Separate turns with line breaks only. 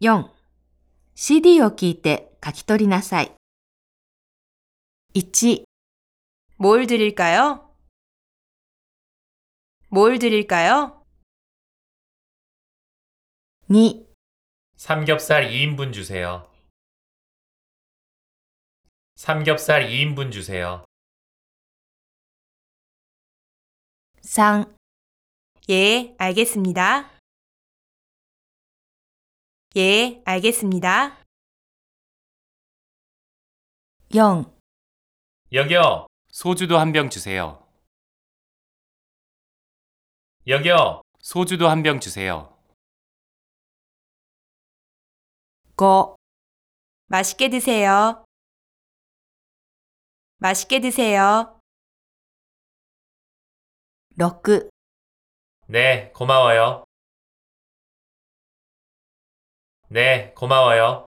4. CD を聞いて書き取りなさい。1、
뭘 드릴까요? 뭘 드릴까요?
2、
삼겹살 2인분 주세요. 삼겹살 2인분 주세요.
3、
예, 알겠습니다. 예, 알겠습니다.
4、
여기요. 소주도 한 병 주세요. 여기요. 소주도 한 병 주세요.
5、
맛있게 드세요. 맛있게 드세요.
6、
네, 고마워요. 네, 고마워요.